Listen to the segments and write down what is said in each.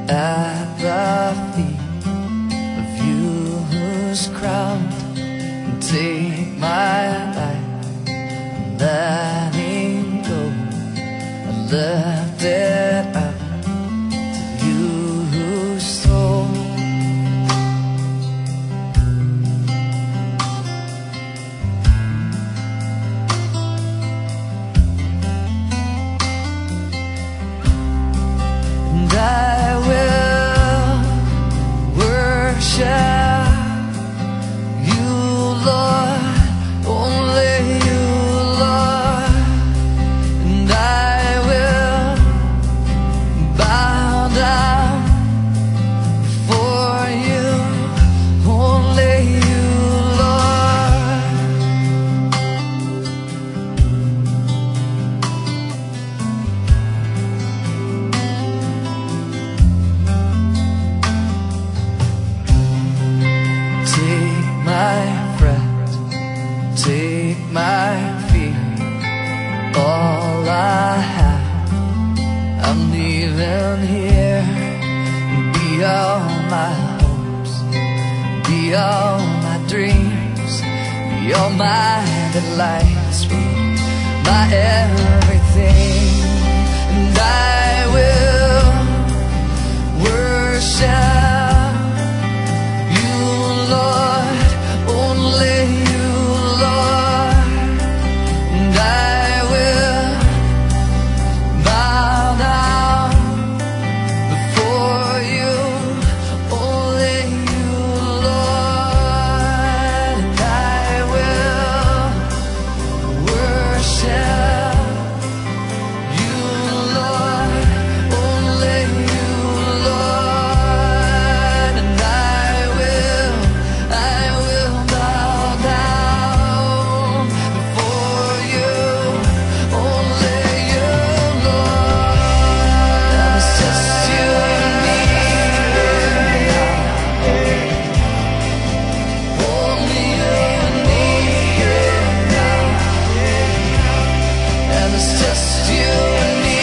at the feet of you who's crowned. Take my life, letting go. I left it up to you who stole. And I will worship you, Lord, only you, Lord. And I will bow down before you, only you, Lord. Take my breath, take my fear, all I have, I'm leaving here. Be all my hopes, be all my dreams, be all my delights, be my everything. And I will worship you, Lord, only you, Lord. And I will bow down before you, only you, Lord. And I will worship you, Lord, only you, Lord. And I will bow down before you, only you, Lord. And it's just you and me, only you and me, and it's just you and me,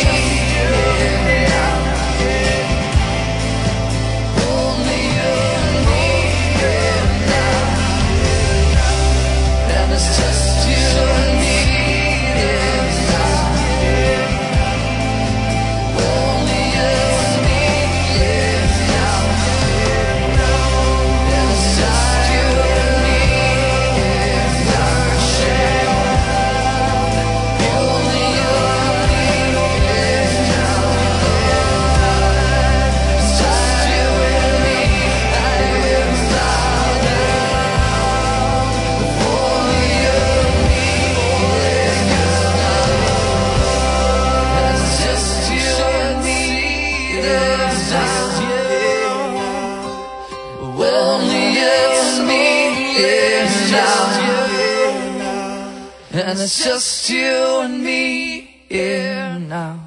only you and me, and it's just you and me, only you and me, and it's just you and me, worship, only you and me, it's just you and me. I will bow down before you, it's just you and me, it's just you, only you and me, it's just you, and it's just you and me here now.